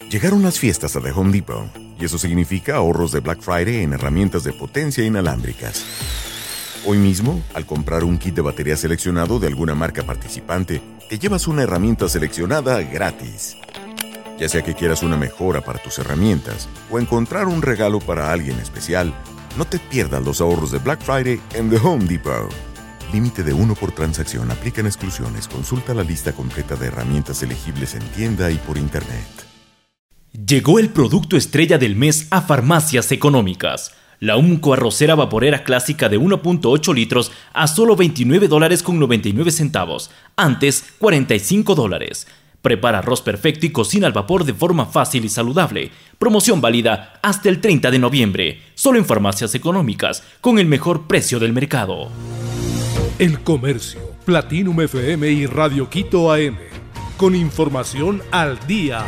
Llegaron las fiestas a The Home Depot, y eso significa ahorros de Black Friday en herramientas de potencia inalámbricas. Hoy mismo, al comprar un kit de batería seleccionado de alguna marca participante, te llevas una herramienta seleccionada gratis. Ya sea que quieras una mejora para tus herramientas o encontrar un regalo para alguien especial, no te pierdas los ahorros de Black Friday en The Home Depot. Límite de 1 por transacción. Aplican exclusiones. Consulta la lista completa de herramientas elegibles en tienda y por internet. Llegó el producto estrella del mes a Farmacias Económicas. La Umco arrocera vaporera clásica de 1.8 litros a solo $29.99. Antes, $45. Prepara arroz perfecto y cocina al vapor de forma fácil y saludable. Promoción válida hasta el 30 de noviembre. Solo en Farmacias Económicas, con el mejor precio del mercado. El Comercio, Platinum FM y Radio Quito AM. Con información al día.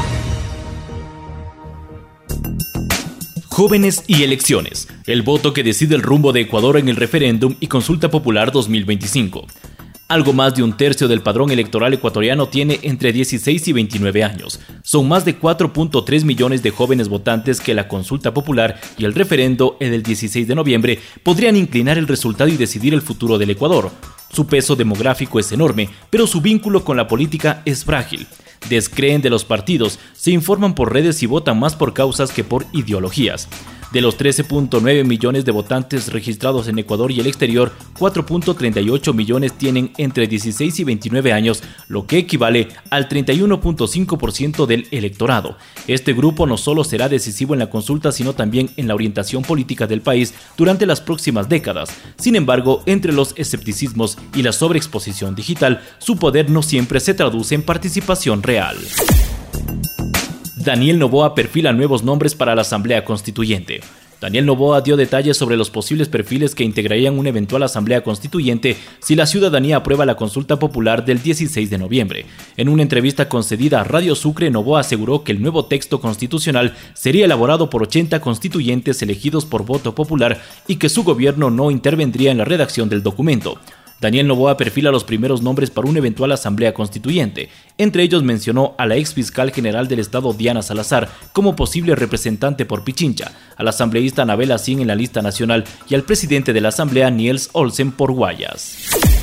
Jóvenes y elecciones. El voto que decide el rumbo de Ecuador en el referéndum y consulta popular 2025. Algo más de un tercio del padrón electoral ecuatoriano tiene entre 16 y 29 años. Son más de 4.3 millones de jóvenes votantes que la consulta popular y el referendo del 16 de noviembre podrían inclinar el resultado y decidir el futuro del Ecuador. Su peso demográfico es enorme, pero su vínculo con la política es frágil. Descreen de los partidos, se informan por redes y votan más por causas que por ideologías. De los 13.9 millones de votantes registrados en Ecuador y el exterior, 4.38 millones tienen entre 16 y 29 años, lo que equivale al 31.5% del electorado. Este grupo no solo será decisivo en la consulta, sino también en la orientación política del país durante las próximas décadas. Sin embargo, entre los escepticismos y la sobreexposición digital, su poder no siempre se traduce en participación real. Daniel Noboa perfila nuevos nombres para la Asamblea Constituyente. Daniel Noboa dio detalles sobre los posibles perfiles que integrarían una eventual Asamblea Constituyente si la ciudadanía aprueba la consulta popular del 16 de noviembre. En una entrevista concedida a Radio Sucre, Noboa aseguró que el nuevo texto constitucional sería elaborado por 80 constituyentes elegidos por voto popular y que su gobierno no intervendría en la redacción del documento. Daniel Noboa perfila los primeros nombres para una eventual asamblea constituyente. Entre ellos mencionó a la ex fiscal general del estado Diana Salazar como posible representante por Pichincha, al asambleísta Anabel Asín en la lista nacional y al presidente de la asamblea Niels Olsen por Guayas.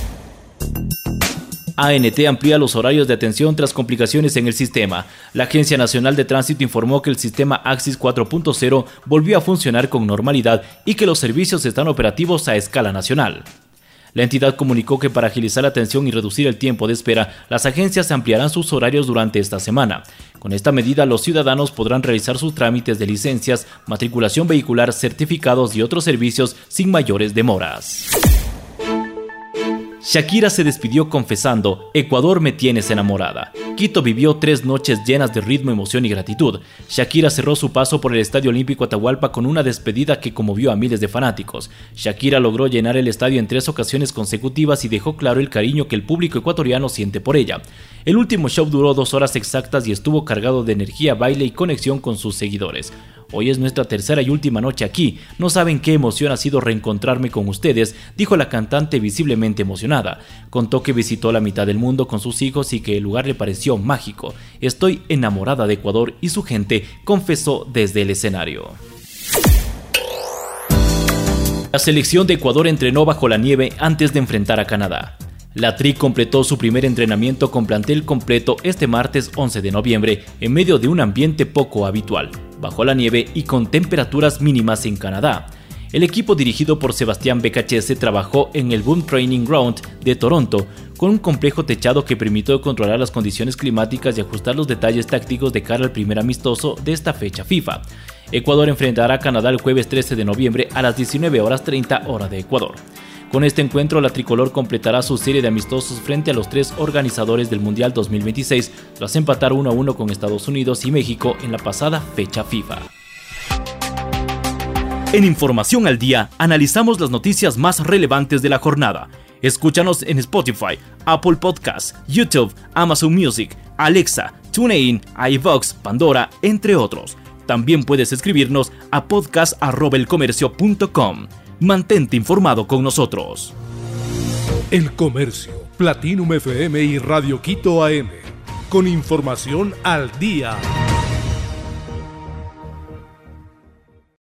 ANT amplía los horarios de atención tras complicaciones en el sistema. La Agencia Nacional de Tránsito informó que el sistema Axis 4.0 volvió a funcionar con normalidad y que los servicios están operativos a escala nacional. La entidad comunicó que para agilizar la atención y reducir el tiempo de espera, las agencias ampliarán sus horarios durante esta semana. Con esta medida, los ciudadanos podrán realizar sus trámites de licencias, matriculación vehicular, certificados y otros servicios sin mayores demoras. Shakira se despidió confesando: Ecuador me tienes enamorada. Quito vivió 3 noches llenas de ritmo, emoción y gratitud. Shakira cerró su paso por el Estadio Olímpico Atahualpa con una despedida que conmovió a miles de fanáticos. Shakira logró llenar el estadio en 3 ocasiones consecutivas y dejó claro el cariño que el público ecuatoriano siente por ella. El último show duró 2 horas exactas y estuvo cargado de energía, baile y conexión con sus seguidores. Hoy es nuestra tercera y última noche aquí. No saben qué emoción ha sido reencontrarme con ustedes, dijo la cantante visiblemente emocionada. Contó que visitó la mitad del mundo con sus hijos y que el lugar le pareció mágico. Estoy enamorada de Ecuador y su gente, confesó desde el escenario. La selección de Ecuador entrenó bajo la nieve antes de enfrentar a Canadá. La TRI completó su primer entrenamiento con plantel completo este martes 11 de noviembre en medio de un ambiente poco habitual, bajo la nieve y con temperaturas mínimas en Canadá. El equipo dirigido por Sebastián Becachese trabajó en el Boom Training Ground de Toronto con un complejo techado que permitió controlar las condiciones climáticas y ajustar los detalles tácticos de cara al primer amistoso de esta fecha FIFA. Ecuador enfrentará a Canadá el jueves 13 de noviembre a las 19:30 hora de Ecuador. Con este encuentro, la tricolor completará su serie de amistosos frente a los 3 organizadores del Mundial 2026, tras empatar 1-1 con Estados Unidos y México en la pasada fecha FIFA. En Información al Día, analizamos las noticias más relevantes de la jornada. Escúchanos en Spotify, Apple Podcasts, YouTube, Amazon Music, Alexa, TuneIn, iVoox, Pandora, entre otros. También puedes escribirnos a podcast@elcomercio.com. Mantente informado con nosotros. El Comercio, Platinum FM y Radio Quito AM. Con información al día.